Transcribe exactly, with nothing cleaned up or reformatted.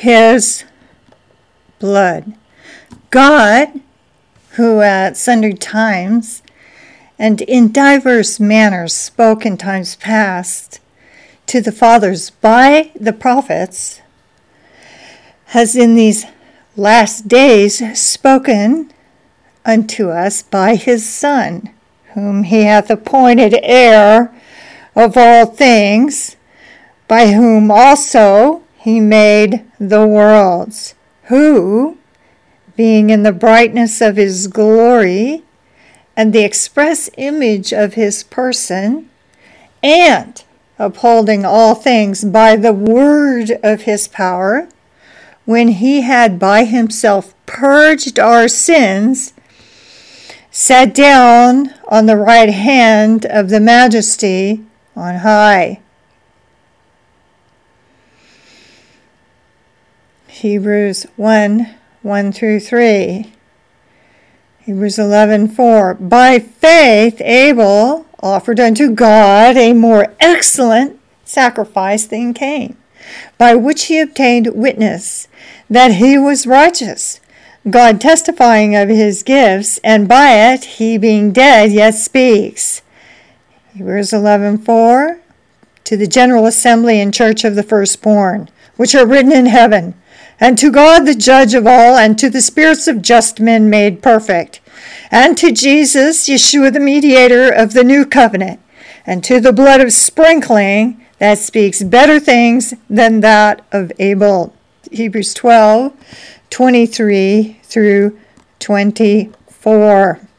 his blood. God, who at sundry times and in diverse manners spoke in times past to the fathers by the prophets, has in these last days spoken unto us by his Son, whom he hath appointed heir of all things, by whom also he made the worlds, who, being in the brightness of his glory, and the express image of his person, and upholding all things by the word of his power, when he had by himself purged our sins, sat down on the right hand of the Majesty on high. Hebrews one, one through three. Hebrews eleven, four. By faith Abel offered unto God a more excellent sacrifice than Cain, by which he obtained witness that he was righteous, God testifying of his gifts, and by it he being dead yet speaks. Hebrews eleven, four. To the general assembly and church of the firstborn, which are written in heaven, and to God the judge of all, and to the spirits of just men made perfect, and to Jesus, Yeshua the mediator of the new covenant, and to the blood of sprinkling that speaks better things than that of Abel. Hebrews twelve, twenty-three through twenty-four.